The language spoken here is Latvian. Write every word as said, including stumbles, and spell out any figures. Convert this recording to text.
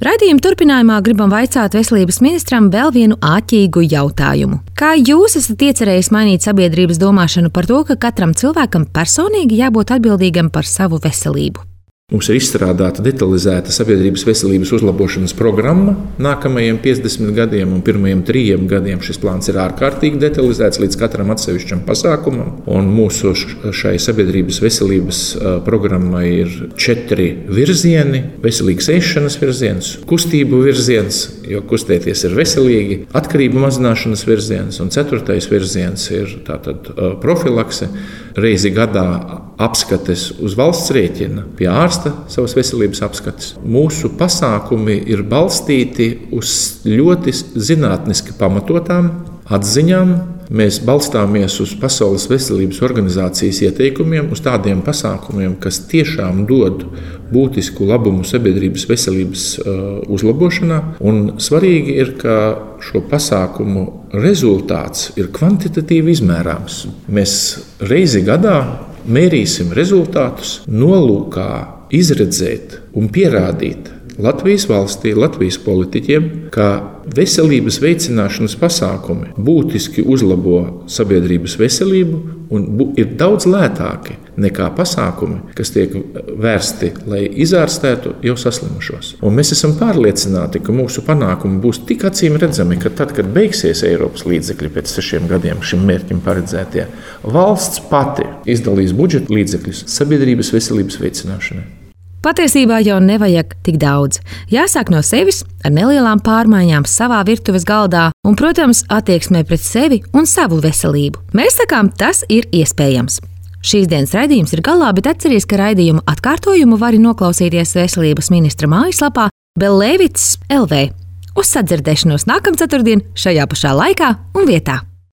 Raidījuma turpinājumā gribam vaicāt veselības ministram vēl vienu āķīgu jautājumu. Kā jūs esat iecerējis mainīt sabiedrības domāšanu par to, ka katram cilvēkam personīgi jābūt atbildīgam par savu veselību? Mums ir izstrādāta detalizēta sabiedrības veselības uzlabošanas programma nākamajiem piecdesmit gadiem un pirmajiem trījiem gadiem. Šis plāns ir ārkārtīgi detalizēts līdz katram atsevišķam pasākumam. Un mūsu šai sabiedrības veselības programmai ir četri virzieni. Veselīgas ēšanas virziens, kustību virziens, jo kustēties ir veselīgi, atkarību mazināšanas virziens un ceturtais virziens ir tātad profilakse. Reizi gadā apskates uz valsts rēķina pie ārsta savas veselības apskates. Mūsu pasākumi ir balstīti uz ļoti zinātniski pamatotām atziņām. Mēs balstāmies uz Pasaules veselības organizācijas ieteikumiem, uz tādiem pasākumiem, kas tiešām dod būtisku labumu sabiedrības veselības uh, uzlabošanā. Un svarīgi ir, ka šo pasākumu rezultāts ir kvantitatīvi izmērāms. Mēs reizi gadā mērīsim rezultātus nolūkā izredzēt un pierādīt Latvijas valstī, Latvijas politiķiem, ka veselības veicināšanas pasākumi būtiski uzlabo sabiedrības veselību un ir daudz lētāki nekā pasākumi, kas tiek vērsti, lai izārstētu jau saslimušos. Un mēs esam pārliecināti, ka mūsu panākumi būs tik acīm redzami, ka tad, kad beigsies Eiropas līdzekļi pēc sešiem gadiem šim mērķim paredzētie, valsts pati izdalīs budžeta līdzekļus sabiedrības veselības veicināšanai. Patiesībā jau nevajag tik daudz. Jāsāk no sevis ar nelielām pārmaiņām savā virtuves galdā un, protams, attieksmē pret sevi un savu veselību. Mēs sakām, tas ir iespējams. Šīs dienas raidījums ir galā, bet atceries, ka raidījumu atkārtojumu vari noklausīties veselības ministra mājaslapā bellevits punkt el vē. Uz sadzirdēšanos nākamceturtdien šajā pašā laikā un vietā.